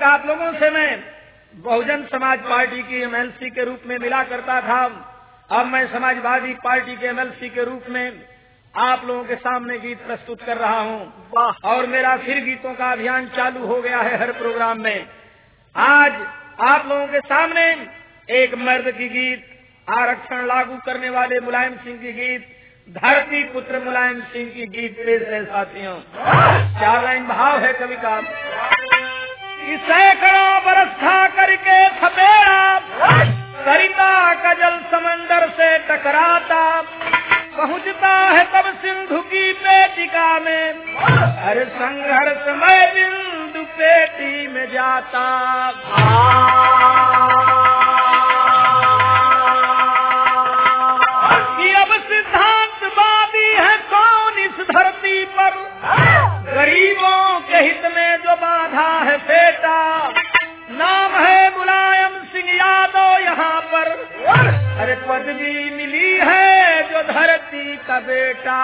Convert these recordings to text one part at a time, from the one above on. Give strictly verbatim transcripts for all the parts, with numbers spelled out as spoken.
आप लोगों से मैं बहुजन समाज पार्टी की एमएलसी के रूप में मिला करता था, अब मैं समाजवादी पार्टी के एमएलसी के रूप में आप लोगों के सामने गीत प्रस्तुत कर रहा हूँ। और मेरा फिर गीतों का अभियान चालू हो गया है हर प्रोग्राम में। आज आप लोगों के सामने एक मर्द की गीत, आरक्षण लागू करने वाले मुलायम सिंह की गीत, धरती पुत्र मुलायम सिंह की गीत पेश है साथियों। चार लाइन भाव है कवि का। सैकड़ों बरस था करके थपेड़ा, सरिता का जल समंदर से टकराता, पहुँचता है तब सिंधु की पेटिका में, हर संघर्ष में बिंदु पेटी में जाता। कि अब सिद्धांतवादी है कौन इस धरती पर, गरीबों के हित में जो बाधा है फेटा, नाम है मुलायम सिंह यादव यहाँ पर, अरे पदवी मिली है जो धरती का बेटा।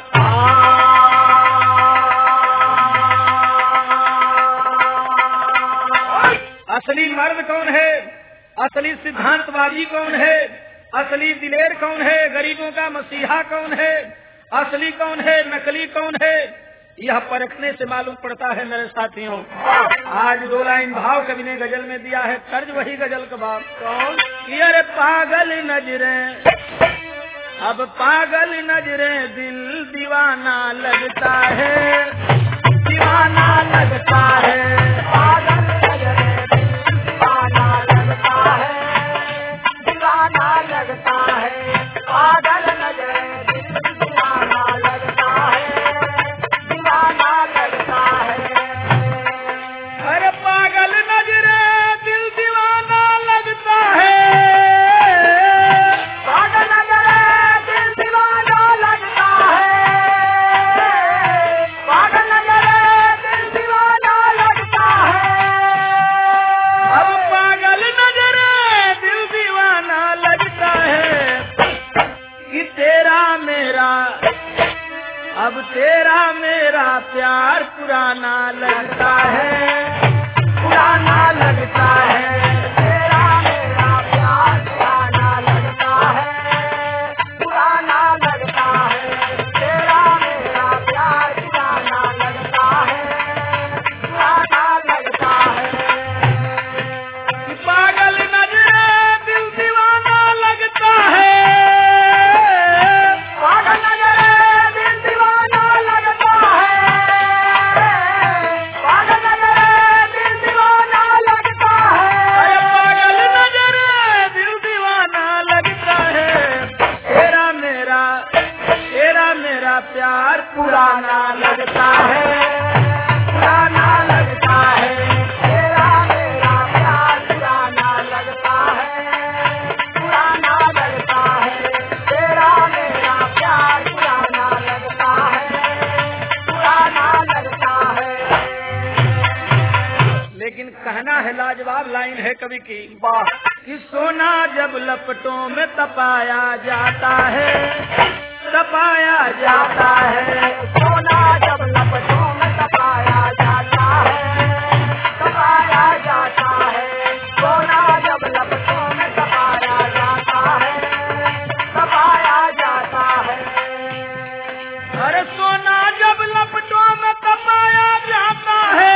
असली मर्द कौन है, असली सिद्धांतवादी कौन है, असली दिलेर कौन है, गरीबों का मसीहा कौन है, असली कौन है, नकली कौन है, यह परखने से मालूम पड़ता है मेरे साथियों। आज दो लाइन भाव कवि ने गजल में दिया है, तर्ज वही गजल का भाव कौन। अरे पागल नजरें, अब पागल नजरें दिल दीवाना लगता है, दीवाना लगता है, पागल नजरें दिल दीवाना लगता है, दीवाना लगता है, पागल नजरें दिल दीवाना लगता है, दीवाना लगता है। अरे पागल नजरें दिल दीवाना लगता है, पागल नजरें दिल दीवाना लगता है, पागल नजरें दिल दीवाना लगता है। अब पागल नजरें दिल दीवाना लगता है कि तेरा मेरा, अब तेरा मेरा प्यार पुराना लगता है, पुराना लगता है, तेरा मेरा प्यार पुराना लगता है, पुराना लगता है, तेरा मेरा प्यार पुराना लगता है, पुराना लगता है। कि पागल नजरें दिल दीवाना लगता है, पागल नजरें दिल दीवाना लगता है, पागल नजरें दिल दीवाना लगता है, पागल नजरें दिल दीवाना लगता है, तेरा मेरा, तेरा मेरा प्यार पुराना लगता है, पुराना लगता है, तेरा मेरा प्यार पुराना लगता है, पुराना लगता है, तेरा मेरा प्यार पुराना लगता है, पुराना लगता है। लेकिन कहना है लाजवाब लाइन है कवि की, कि सोना जब लपटों में तपाया जाता है, तपाया जाता है, सोना जब लपटों में तपाया जाता है, तपाया जाता है, सोना जब लपटों में तपाया जाता है, तपाया जाता है। अरे सोना जब लपटों में तपाया जाता है,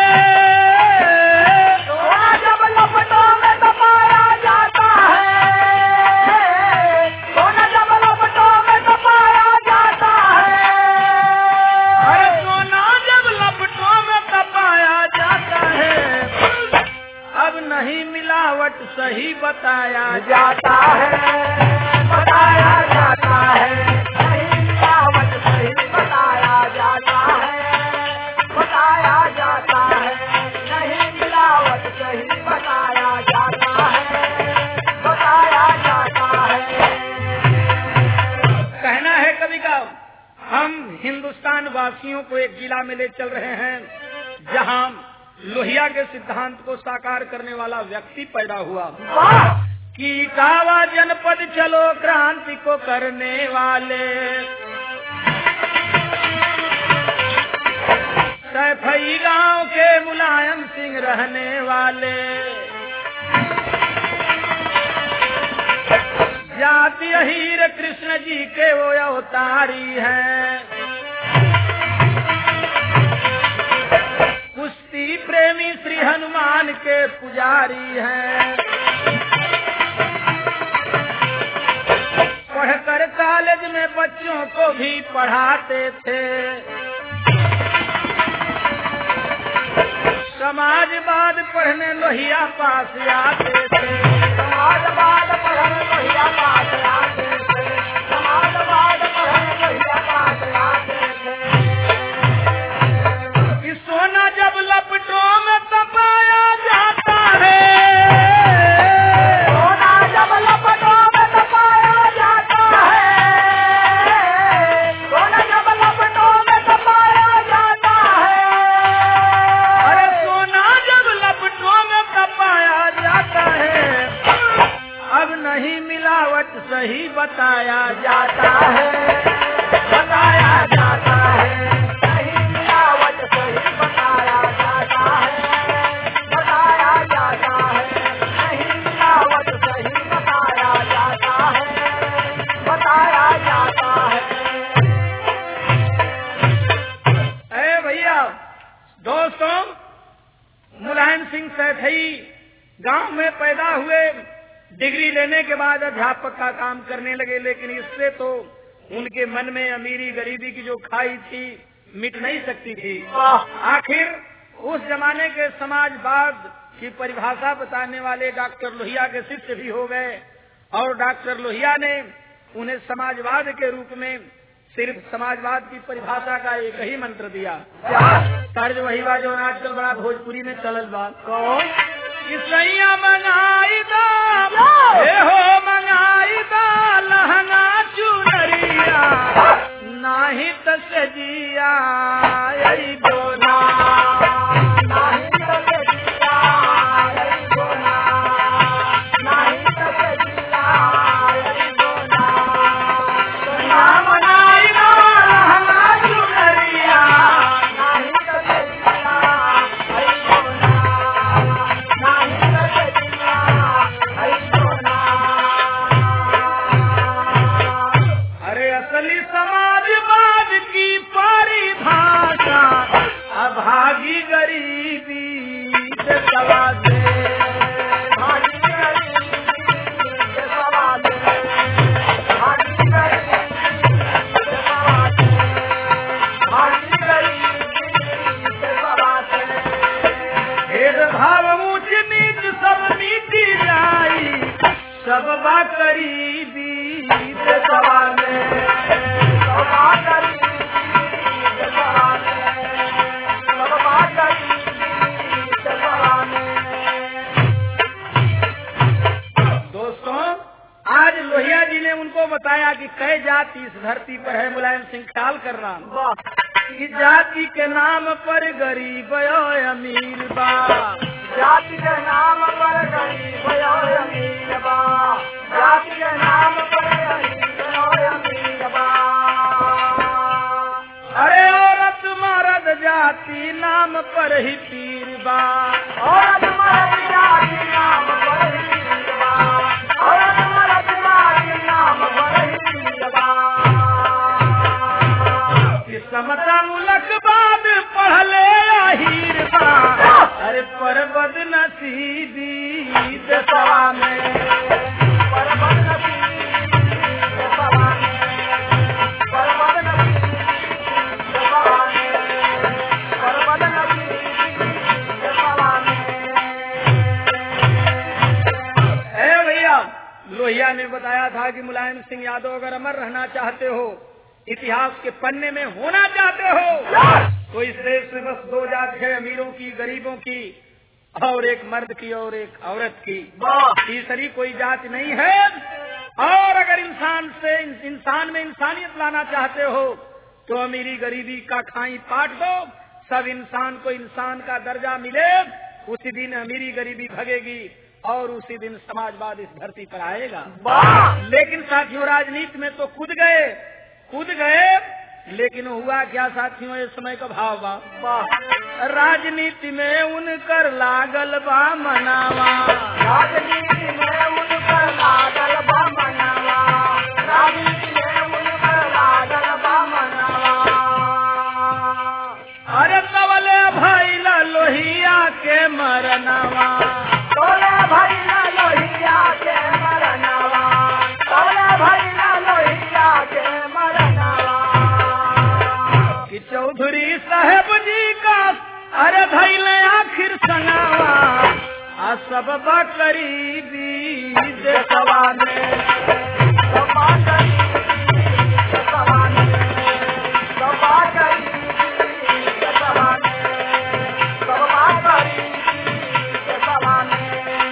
सोना जब लपटों में तपाया जाता है, सोना जब लपटों में तपाया जाता है, अरे सोना जब लपटों में तपाया जाता है, अब नहीं मिलावट सही बताया जाता है, बताया जाता है, नहीं मिलावट सही बताया जाता है, बताया जाता है, नहीं मिलावट सही बताया जाता है, बताया जाता है। कहना है कवि का, हम हिंदुस्तान वासियों को एक जिला में ले चल रहे हैं जहां लोहिया के सिद्धांत को साकार करने वाला व्यक्ति पैदा हुआ। कि इटावा जनपद चलो क्रांति को करने वाले, सैफई गांव के मुलायम सिंह रहने वाले, जाति हीर कृष्ण जी के वो अवतारी हैं। कुश्ती प्रेमी श्री हनुमान के पुजारी हैं। पढ़कर कॉलेज में बच्चों को भी पढ़ाते थे। समाजवाद पढ़ने लोहिया पास आते थे। समाजवाद पढ़ने लोहिया पास आते थे। समाजवाद पढ़ने लोहिया पास आते थे। कि सोना जब लपटों में तपाया जाता है, सोना जब लपटों में तपाया जाता है, सोना जब लपटों में तपाया जाता है, अरे सोना जब लपटों में तपाया जाता है, अब नहीं मिलावट सही बताया जाता है, बताया जाता है, नहीं मिलावट सही बताया जाता है, बताया जाता है, नहीं मिलावट सही बताया जाता है, बताया जाता है। अरे भैया दोस्तों, मुलायम सिंह सैफई गांव में पैदा हुए, डिग्री लेने के बाद अध्यापक का काम करने लगे, लेकिन इससे तो उनके मन में अमीरी गरीबी की जो खाई थी मिट नहीं सकती थी। आखिर उस जमाने के समाजवाद की परिभाषा बताने वाले डॉक्टर लोहिया के शिष्य भी हो गए, और डॉक्टर लोहिया ने उन्हें समाजवाद के रूप में सिर्फ समाजवाद की परिभाषा का एक ही मंत्र दिया। तर्ज वही बात जो आजकल बड़ा भोजपुरी में चलल बात, किसैया मंगाई दा, हे हो मंगाई दा लहंगा चुनरिया, नाही तसजिया यही दोना, नाही तसजिया यही दोना, नाही तसजिया यही दोना, किसैया मंगाई दा लहंगा चुनरिया, नाही तसजिया यही दोना, अरे असली समाजवाद की परिभाषा अभागी गरीबी से सवाल है, भागी गरीबी से सवाल है, भागी गरीबी से सवाल है, भागी गरीबी से सवाल है। भेदभाव ऊंच नीच सब मिटी जाई, सब बा करीबी से सवाल है, सब बा करीबी से सवाल है, सब बा करीबी से सवाल है। दोस्तों, आज लोहिया जी ने उनको बताया कि कई जाति इस धरती पर है। मुलायम सिंह ख्याल करना, कि जाति के नाम पर गरीब और अमीर बा, जाति के नाम पर गरीब और अमीर बा, जाति के नाम पर गरीब और अमीर बा। अरे औरत मर्द जाति नाम पर ही पीर बा, औरत मर्द जाति नाम पर ही पीर बा, औरत मर्द जाति नाम पर ही पीर बा। समता मुलक बाद पढ़ले आहिर बा, अरे पर बदनसीबी दशा में, पर बदनसीबी दशा में, पर बदनसीबी दशा में, पर बदनसीबी दशा में। ए भैया, लोहिया ने बताया था कि मुलायम सिंह यादव अगर अमर रहना चाहते हो, इतिहास के पन्ने में होना चाहते हो, तो इस देश में बस दो जात है, अमीरों की गरीबों की, और एक मर्द की और एक औरत की, तीसरी कोई जात नहीं है। और अगर इंसान से इंसान में इंसानियत लाना चाहते हो तो अमीरी गरीबी का खाई पाट दो, सब इंसान को इंसान का दर्जा मिले, उसी दिन अमीरी गरीबी भगेगी और उसी दिन समाजवाद इस धरती पर आएगा। लेकिन साथियों, राजनीति में तो कूद गए कूद गए लेकिन हुआ क्या साथियों, इस समय का भाव बा राजनीति में उनकर लागल बा मनावा, राजनीति में उनकर लागल बा मनावा, राजनीति में उनकर लागल बा मनावा। अरे कवले भैला लोहिया के मरनावा, तोले भैला लोहिया के मरनावा, तोले भैला लोहिया के मरनावा। कि चौधरी साहब जी का अरे धैले आखिर संगावा, आ सब बकरीबी देशवा में, सब बकरीबी देशवा में, सब बकरीबी देशवा में, सब बकरीबी देशवा में।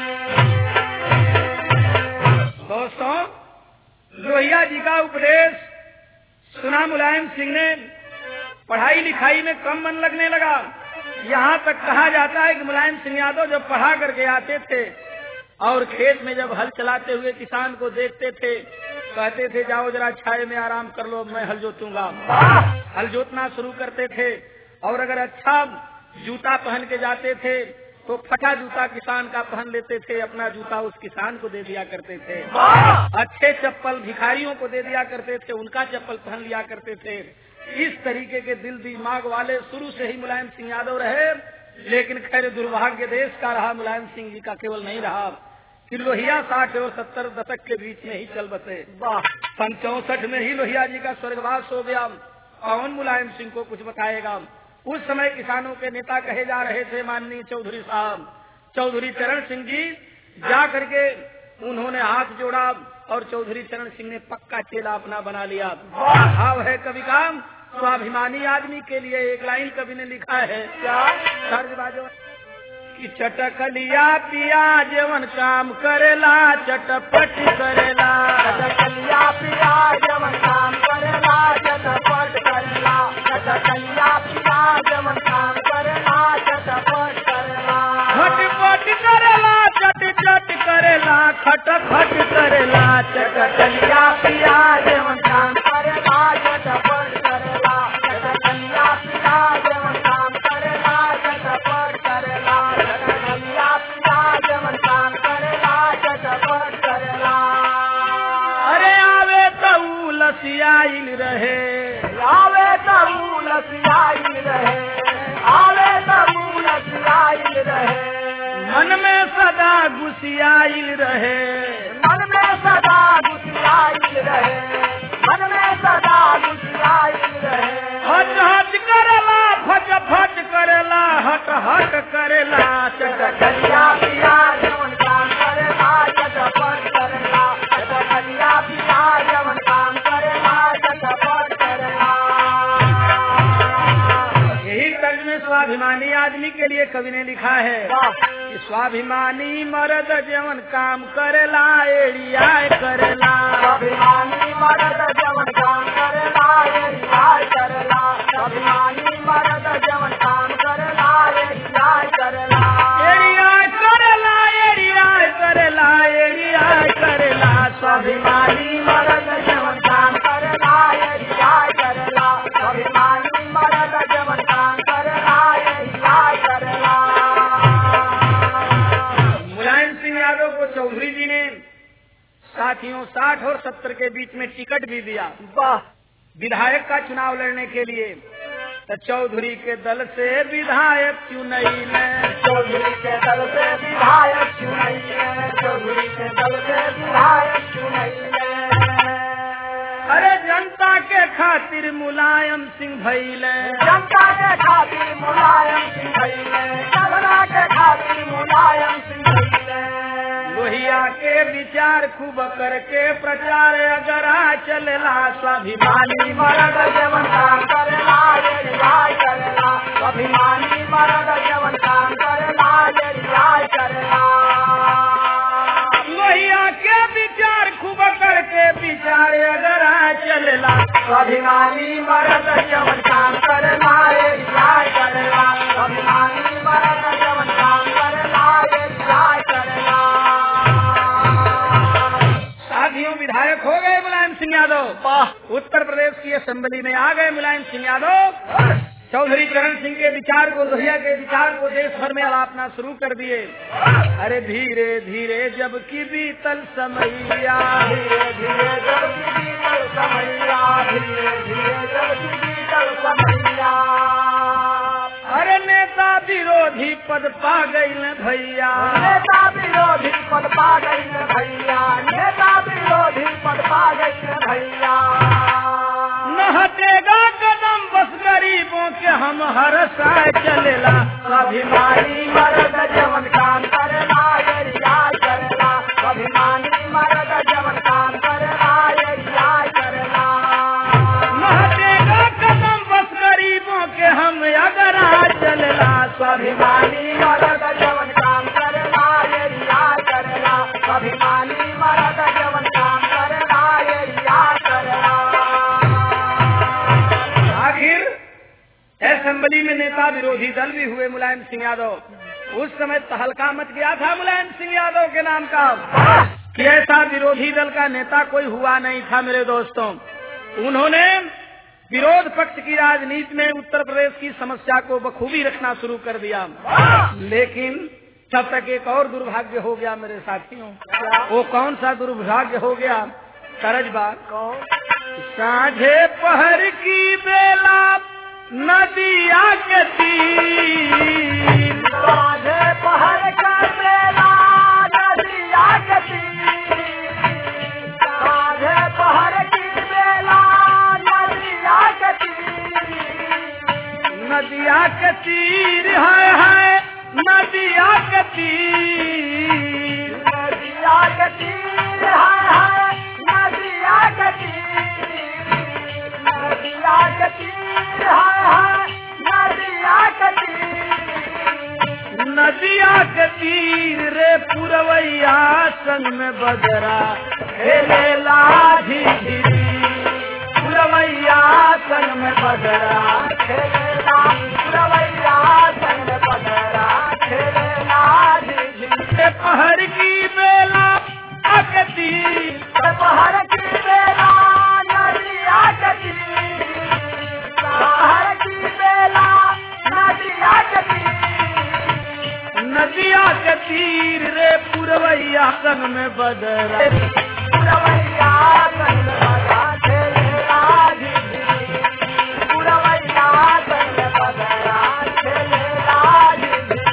दोस्तों, लोहिया जी का उपदेश सुना मुलायम सिंह ने, पढ़ाई लिखाई में कम मन लगने लगा। यहाँ तक कहा जाता है कि मुलायम सिंह यादव जब पढ़ा करके आते थे और खेत में जब हल चलाते हुए किसान को देखते थे, कहते थे जाओ जरा छाये में आराम कर लो, मैं हल जोतूंगा। हल जोतना शुरू करते थे और अगर अच्छा जूता पहन के जाते थे तो फटा जूता किसान का पहन लेते थे, अपना जूता उस किसान को दे दिया करते थे। अच्छे चप्पल भिखारियों को दे दिया करते थे, उनका चप्पल पहन लिया करते थे। इस तरीके के दिल दिमाग वाले शुरू से ही मुलायम सिंह यादव रहे। लेकिन खैर दुर्भाग्य देश का रहा, मुलायम सिंह जी का केवल नहीं रहा कि लोहिया साठ और सत्तर दशक के बीच में ही चल बसे। सन चौसठ में ही लोहिया जी का स्वर्गवास हो गया। कौन मुलायम सिंह को कुछ बताएगा। उस समय किसानों के नेता कहे जा रहे थे माननीय चौधरी साहब, चौधरी चरण सिंह जी। जा करके उन्होंने हाथ जोड़ा और चौधरी चरण सिंह ने पक्का चेला अपना बना लिया। भाव है कवि का, स्वाभिमानी आदमी के लिए एक लाइन कवि ने लिखा है, क्या सर्ज बाजो कि चटकलिया पिया जवन काम करेला, चटपट करेला, चटकलिया पिया जवन काम करेला, चटपट करेला, चटकलिया पिया जवन काम करेला, चटपट करेला, खटपट करेला, चट चट करेला, खटखट करेला, चटकलिया पिया जवन काम करेला, चटपट करेला, चटकलिया पिया जवन काम करेला, चटपट करेला, चटकलिया पिया जवन काम करेला, चटपट करेला। अरे आवे तऊ लसियाइल रहे, आवे तऊ लसियाइल रहे, आवे तऊ लसियाइल रहे, मन में सदा गुसियाइल रहे, मन में सदा गुसियाइल रहे, मन में सदा गुसियाइल रहे। हट हट करेला, फट फट करेला, हट हट करेला, चटकलिया पिया जवन काम करेला, चटपट करेला, चटकलिया पिया जवन काम करेला, चटपट करेला। यही तर्ज में स्वाभिमानी आदमी के लिए कवि ने लिखा है कि स्वाभिमानी मर्द जवन काम करेला, एड़िया करेला, स्वाभिमानी मर्द जवन काम करेला, एड़िया करेला, स्वाभिमानी मर्द जवन काम करेला, एड़िया करेला, एड़िया करेला, एड़िया करेला, एड़िया करेला, स्वाभिमानी मर्द जवन काम करेला, एड़िया करेला, स्वाभिमानी मर्द जवन काम करेला, एड़िया करेला। मुलायम सिंह यादव को चौधरी जी ने साथियों साठ और सत्तर के बीच में टिकट भी दिया विधायक का चुनाव लड़ने के लिए। तो चौधरी के दल से विधायक चुनई में, चौधरी के दल से विधायक चुनई में, चौधरी के दल से विधायक चुनई में। अरे जनता के खातिर मुलायम सिंह भइले, जनता के खातिर मुलायम सिंह भइले, जनता के खातिर मुलायम सिंह भइले। लोहिया के विचार खूब करके प्रचार अगरा चलेला, स्वाभिमानी मर्द जवन काम करेला, एड़िया करेला, स्वाभिमानी मर्द जवन काम करेला, एड़िया करेला। लोहिया के विचार खूब करके विचार अगरा चलेला, स्वाभिमानी मर्द जवन काम करेला, एड़िया करेला, स्वाभिमानी मर्द जवन काम करेला, एड़िया करेला। साथियों विधायक हो गए मुलायम सिंह यादव उत्तर प्रदेश की असेंबली में आ गए। मुलायम सिंह यादव चौधरी चरण सिंह के विचार को, लोहिया के विचार को देश भर में अलापना शुरू कर दिए। अरे धीरे धीरे जब की बीतल समैया, धीरे धीरे जब की बीतल समैया, धीरे धीरे जब की बीतल समैया, अरे नेता विरोधी पद पा गई न भैया, नेता विरोधी पद पा गई न भैया, नेता विरोधी पद पा गई न भैया। न हटेगा कदम बस गरीबों के हम हर साय चलेला, स्वाभिमानी मर्द जवन काम करेला, यरिया करेला, स्वाभिमानी मर्द जवन काम करेला, यरिया करेला। न हटेगा कदम बस गरीबों के हम अगर चलेला, स्वाभिमानी मर्द जवन काम करेला, यरिया करेला, स्वाभिमानी मर्द जवन काम करेला, यरिया करेला। आखिर असेंबली में नेता विरोधी दल भी हुए मुलायम सिंह यादव। उस समय तहलका मच गया था मुलायम सिंह यादव के नाम का कि ऐसा विरोधी दल का नेता कोई हुआ नहीं था। मेरे दोस्तों, उन्होंने विरोध पक्ष की राजनीति में उत्तर प्रदेश की समस्या को बखूबी रखना शुरू कर दिया। लेकिन तब तक एक और दुर्भाग्य हो गया मेरे साथियों। वो कौन सा दुर्भाग्य हो गया? तरजबाग साझे पहर की बेला नदिया के तीर, साझे पहर का बेला नदिया के तीर, साझे पहर की बेला नदिया के तीर, नदिया के तीर है है नदिया के तीर, नदिया के तीर है है नदिया के तीर, नदिया के तीर है है नदिया के तीर, नदिया के तीर रे पुरवैया संग में बदरा खेले लाठी पुरवैया संग में बदरा खेले पुरवैया संग में बदरा खेले लाठी, पहर की बेला के तीर, पहर की बेला नदिया के तीर, पहर की बेला नदिया के तीर, नदिया के तीर रे पुरवैया संग में बदरा पुरवैया संग में बदरा खेले लाठी, पुरवैया संग में बदरा खेले लाठी।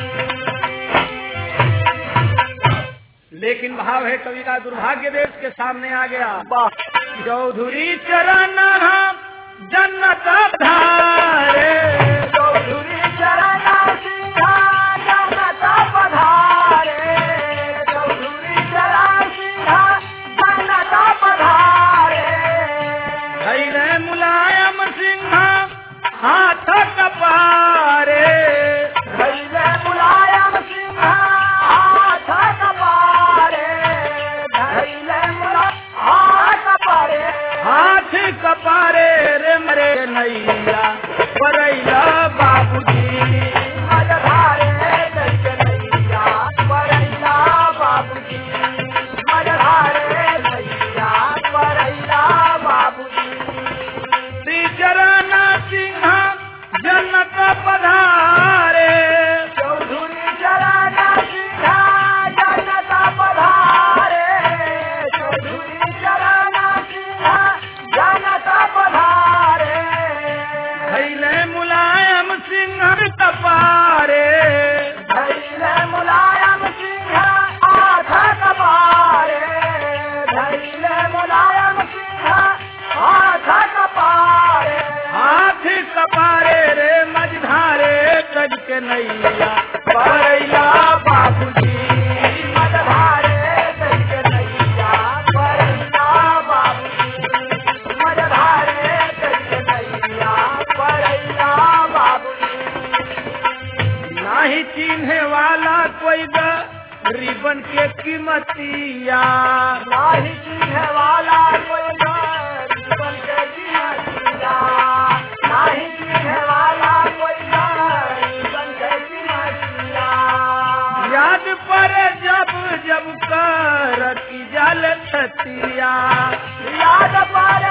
लेकिन भाव है कवि का दुर्भाग्य देश के सामने आ गया। चौधरी चरण जन्नत धारे, चौधरी चरण सिंहा जन्नत पधारे, चौधरी चरण सिंहा जन्नत पधारे, धैर्य मुलायम सिंह हाथ कपारे, धैर्य मुलायम सिंहा हाथ कपारे, धैर्य मुलायम हाथ कपारे, हाथ कपारे रे मरे नैया परैला बाबूजी, मजधारे जैसे नैया परैला बाबूजी, मजधारे नैया परैला बाबूजी। श्री चरण सिंह जन्नत पधारे, चौधरी चरण सिंहा जन्नत पधारे, चौधरी चरण सिंहा जन्नत पधारे, धैर्य मुलायम सिंह कपारे, धैर्य मुलायम सिंहा हाथ कपारे, धैर्य मुलायम सिंहा हाथ कपारे, हाथ कपारे रे मझधारे कज के नैया परैला बाबूजी, मजधारे जैसे नैया परैला बाबूजी, मजधारे जैसे नैया परैला बाबूजी। नाही चिन्हे वाला कोई रिबन के कीमतिया, नाही चिन्ह वाला कोई जीवन के कीमतिया, नाही चिन्ह वाला कोई जीवन के कीमतिया, याद पर जब जब कर की जल छतिया, याद पर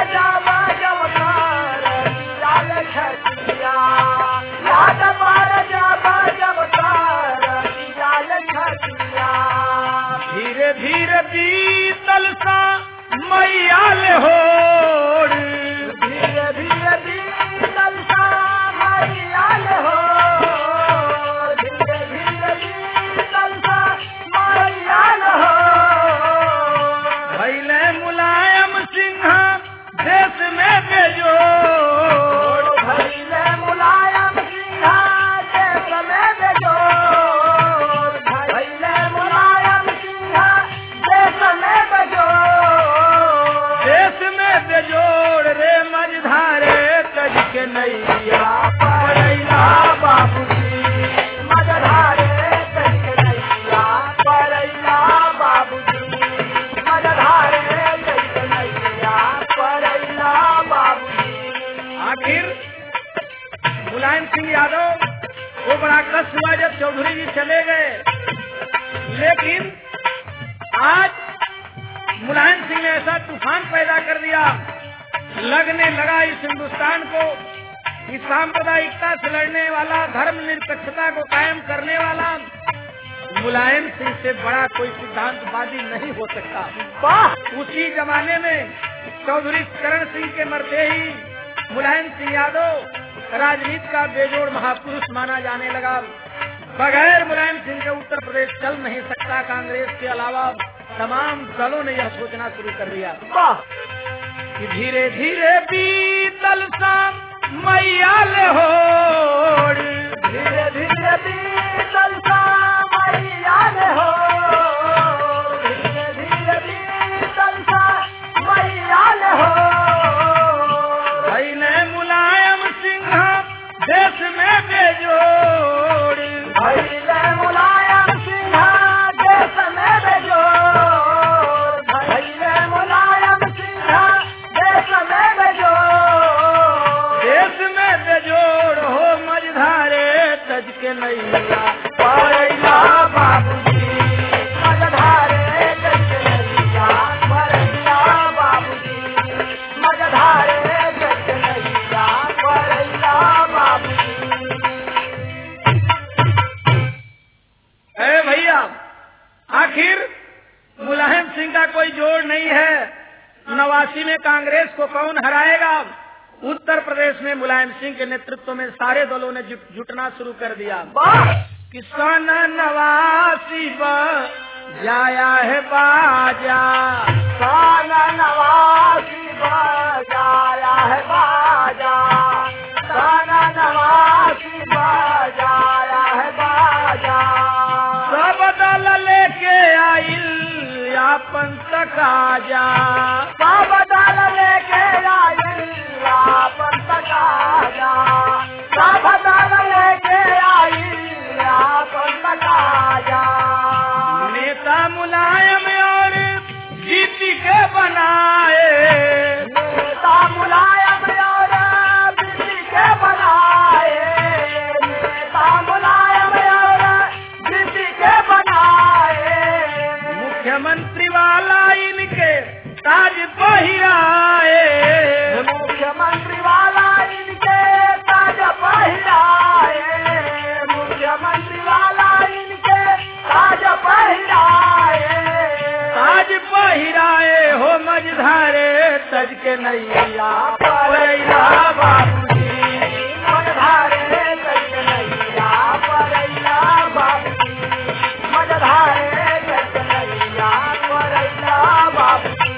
धीरे बीतल सा मैयाल होड़, धीरे धीरे बीतल सा मैयाल होड़, धीरे धीरे बीतल सा मैयाल होड़। भैले मुलायम सिंह देश में बेजोड़, भैले मुलायम सिंह देश में बेजोड़, भैले मुलायम सिंह देश में बेजोड़, देश में बेजोड़ रे मझधारे तज के नैया परैला बाबूजी, मझधारे तज के नैया परैला बाबूजी, मझधारे तज के नैया परैला बाबूजी। आखिर मुलायम सिंह यादव वो बड़ा कष्ट हुआ जब चौधरी जी चले गए, लेकिन आज मुलायम सिंह ने ऐसा तूफान पैदा कर दिया, लगने लगा इस हिंदुस्तान को इस सांप्रदायिकता से लड़ने वाला, धर्म निरपेक्षता को कायम करने वाला मुलायम सिंह से बड़ा कोई सिद्धांतवादी नहीं हो सकता। वाह! उसी जमाने में चौधरी चरण सिंह के मरते ही मुलायम सिंह यादव राजनीति का बेजोड़ महापुरुष माना जाने लगा। बगैर मुलायम सिंह के उत्तर प्रदेश चल नहीं सकता। कांग्रेस के अलावा तमाम दलों ने यह सोचना शुरू कर दिया कि धीरे धीरे बीतल सा मैयाल होड़, धीरे धीरे बीतल सा मैयाल होड़, धीरे धीरे बीतल सा मैयाल होड़। भैले मुलायम सिंह देश में बेजोड़, भैले मुलायम सिंह देश में बेजोड़, भैले मुलायम सिंह देश में बेजोड़, देश में बेजोड़ हो मझधारे तज के नैया परैला बाबूजी, मझधारे तज के नैया परैला बाबूजी, मझधारे तज के नैया परैला बाबूजी। अरे भैया, आखिर मुलायम सिंह का कोई जोड़ नहीं है। नवासी में कांग्रेस को कौन हराएगा? उत्तर प्रदेश में मुलायम सिंह के नेतृत्व में सारे दलों ने जुट, जुटना शुरू कर दिया। किसान नवासी जाया है बाजा, सन नवासी बजाया है बाजा, सन नवासी बजाया है बाजा। सब दल लेके आइल यापन तक आजा, सब दल लेके आइल यापन तक आजा, सब दल लेके आइल यापन तक आजा। नेता मुलायम और जीती के बनाए, नेता मुलायम और बीती के बनाए, नेता मुलायम और बीती के बनाए। मुख्यमंत्री वाला इनके ताज पहिराए, मुख्यमंत्री वाला इनके ताज पहिराए, मुख्यमंत्री वाला इनके ताज पहिराए, ताज पहिराए हो मझधारे तज के नैया परैला बाबूजी, मझधारे तज के नैया परैला बाबूजी, मझधारे तज के नैया परैला बाबूजी।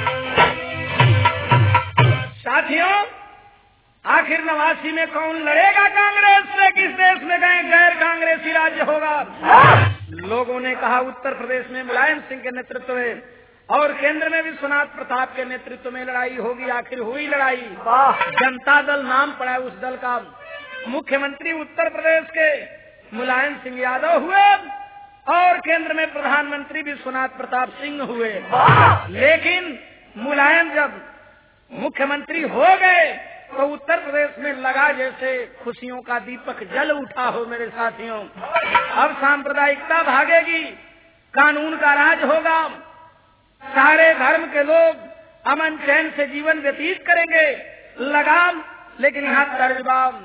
साथियों, आखिर नवासी में कौन लड़ेगा कांग्रेस से? किस देश में गए गैर कांग्रेसी राज्य होगा? लोगों ने कहा उत्तर प्रदेश में मुलायम सिंह के नेतृत्व में और केंद्र में विश्वनाथ प्रताप के नेतृत्व में लड़ाई होगी। आखिर हुई लड़ाई। जनता दल नाम पड़ा उस दल का। मुख्यमंत्री उत्तर प्रदेश के मुलायम सिंह यादव हुए और केंद्र में प्रधानमंत्री विश्वनाथ प्रताप सिंह हुए। लेकिन मुलायम जब मुख्यमंत्री हो गए तो उत्तर प्रदेश में लगा जैसे खुशियों का दीपक जल उठा हो। मेरे साथियों, अब सांप्रदायिकता भागेगी, कानून का राज होगा, सारे धर्म के लोग अमन चैन से जीवन व्यतीत करेंगे। लगाम लेकिन यहाँ तर्जबाम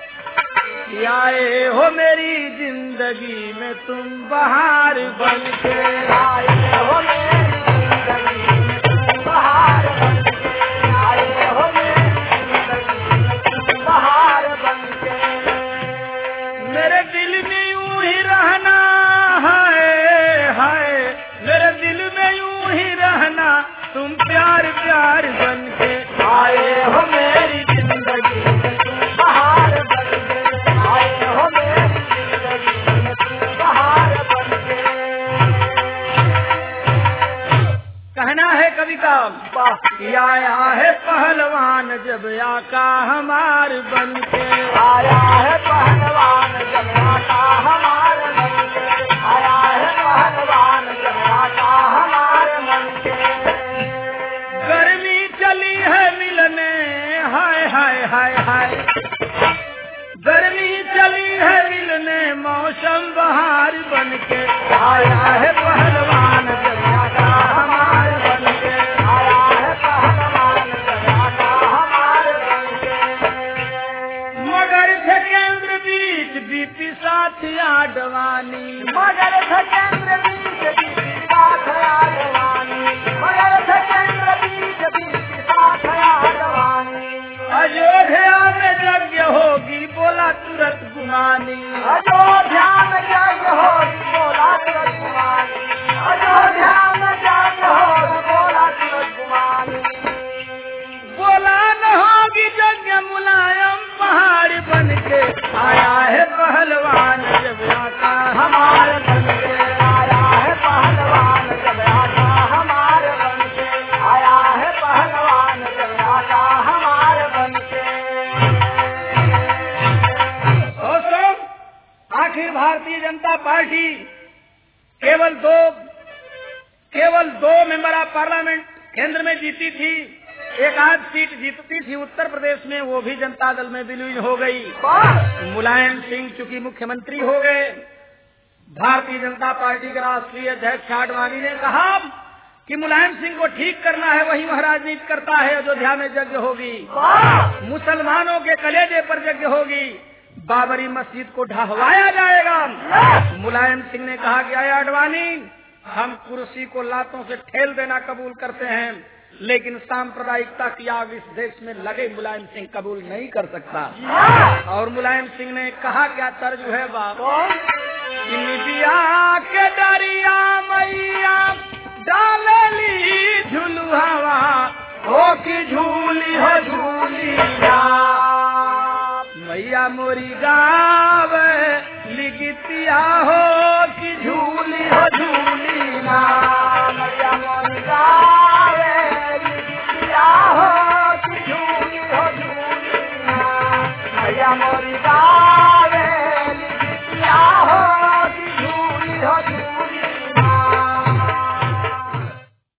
आए हो मेरी जिंदगी में तुम बहार बन के, आए हो तुम प्यार प्यार बन के आए हो मेरी जिंदगी में तुम बहार बन के, आए हो मेरी जिंदगी में तुम बहार बन के। कहना है कवि का आया है पहलवान जब आका हमार बन के, आया है पहलवान जब आका हमार बन के, आया है पहलवान जब आका हमार बन के। गर्मी चली है मिलने हाय हाय हाय हाय, गर्मी चली है मिलने मौसम बहार बन के, आया है पहलवान जब आका हमार बन के, आया है पहलवान जब आका हमार बन के। मगर थे केंद्र बीच बीपी साथी आडवानी, मगर सचंद्र बीच बीच साथ आडवानी, मगर सचंद्र बीच बीच साथ आडवानी। अयोध्या में यज्ञ होगी बोला तुरंत गुमानी, अयोध्या में यज्ञ होगी बोला तुरंत गुमानी, अयोध्या में यज्ञ होगी बोला तुरंत गुमानी। बोला न होगी यज्ञ मुलायम पहाड़ बन के, आया है पहलवान जब आका हमारे बन के, आया है पहलवान जब आका हमारे बन के, आया है पहलवान जब आका हमारे बन के। दोस्तों, आखिर भारतीय जनता पार्टी केवल दो केवल दो मेंबर ऑफ पार्लियामेंट केंद्र में जीती थी, एक आध सीट जीतती थी उत्तर प्रदेश में, वो भी जनता दल में विलीन हो गई। मुलायम सिंह चूंकि मुख्यमंत्री हो गए, भारतीय जनता पार्टी के राष्ट्रीय अध्यक्ष आडवाणी ने कहा कि मुलायम सिंह को ठीक करना है, वही वह राजनीति करता है। अयोध्या में यज्ञ होगी, मुसलमानों के कलेजे पर यज्ञ होगी, बाबरी मस्जिद को ढहवाया जाएगा। मुलायम सिंह ने कहा कि आया आडवाणी, हम कुर्सी को लातों से ठेल देना कबूल करते हैं, लेकिन सांप्रदायिकता की आग इस देश में लगे मुलायम सिंह कबूल नहीं कर सकता। और मुलायम सिंह ने कहा क्या तर्ज है बाबा, के डरिया मैया डालली झुलुआवा हो की झूली हो झूलिया, मैया मोरी गाव लिगितिया हो की झूली हो झूलिया, मैया मोरी गावे लिगितिया हो की झूली हो झूलिया, मैया मोरी गावे